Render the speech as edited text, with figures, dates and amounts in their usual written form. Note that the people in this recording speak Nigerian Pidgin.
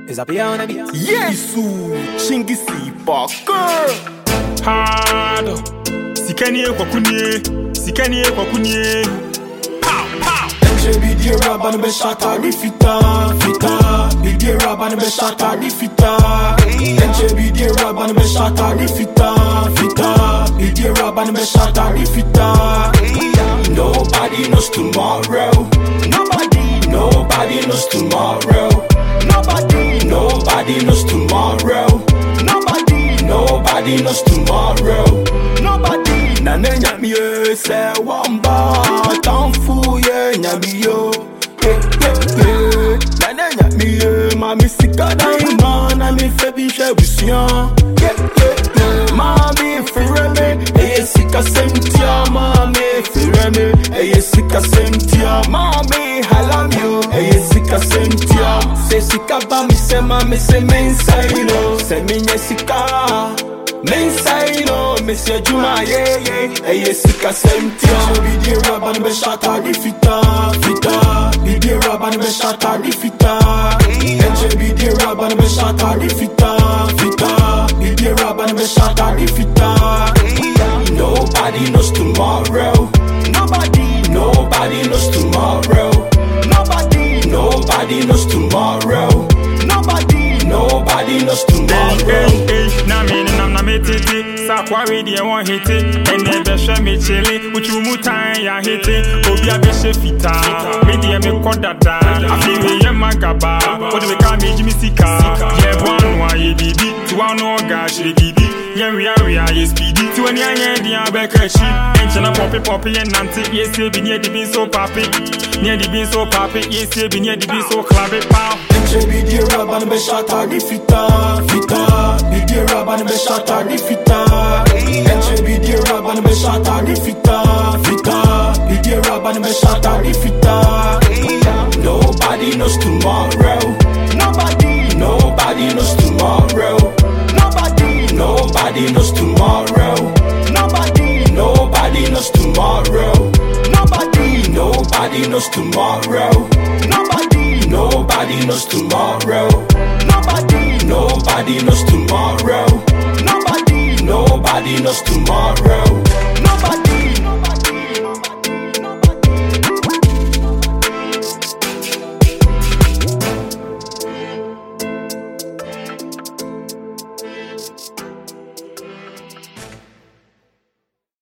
Is that beyond a bit? Yesu, Chingisi Parker. Hard. Sikanie kwa kunye. Pow, pow. Bidi raba no be shata di fita. Bidi raba no be shata di fita. Bidi raba no be shata di fita. Bidi raba no be shata di fita. Nobody knows tomorrow. Nobody knows tomorrow. Nobody knows tomorrow. Nobody knows tomorrow. Nobody. Na nenya mi se wamba tanfu ye nyami yo. Na nenya mi mami sikada ima na mi febi shebusian. Mami fireme eye sika sentia mami fireme eye sika sentia mami halamyo eye sika sentia se sika ba mi se mami se mensaino se minye sika mensaino me se juma eye sika sentia bidi raba no be shata di fita bidi raba no be shata di fita bidi raba no be shata di fita bidi raba no be shata di fita. Nobody knows tomorrow. Nobody knows tomorrow. Nobody knows tomorrow. Nobody knows tomorrow. Na me titi sakwa we dey won hit it and dey be hwe me chili uchu mutan ya hit it obi a be she fita me dey me kodada afi me ye magaba o dey ka me jimi sika ye bwan wa ye bibi ti wa no ga shiri bibi ye we ye speedy ti wani anya dia be ka shi enchana poppy ye nanti ye se bi ne di bi so papi ne di bi so papi ye se bi ne di bi so club it pow bidi raba no be shata di fita bidi raba no be shata di fita bidi raba no be shata di fita bidi raba no be shata di fita. Nobody knows tomorrow. Nobody knows tomorrow. Nobody knows tomorrow. Nobody knows tomorrow. Nobody knows tomorrow. Nobody knows tomorrow. Nobody knows tomorrow. Nobody knows tomorrow. Nobody.